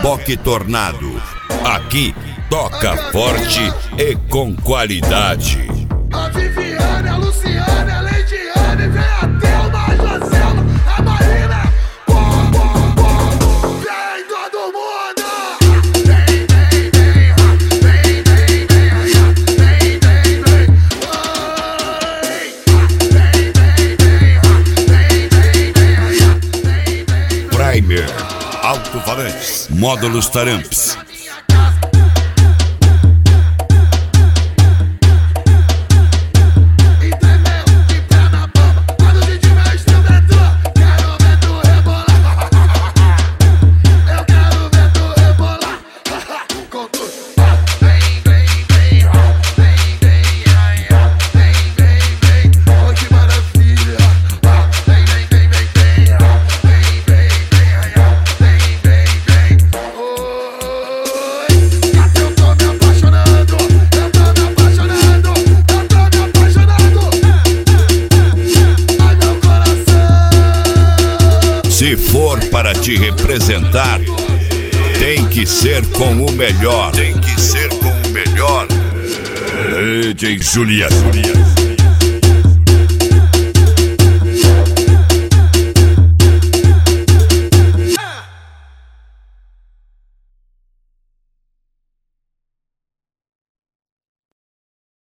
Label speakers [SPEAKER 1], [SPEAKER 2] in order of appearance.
[SPEAKER 1] Reboque Tornado. Aqui toca forte e com qualidade.
[SPEAKER 2] A Viviane, a Luciane, a Leidiane, vem a Thelma, a Joselma, a Marina. Vem todo mundo! Vem, vem, vem, vem, vem, vem, vem, vem, vem.
[SPEAKER 1] Primer, alto-falantes, módulos Taramps. Se for para te representar, tem que ser com o melhor. Tem que ser com o melhor. DJ Juliano.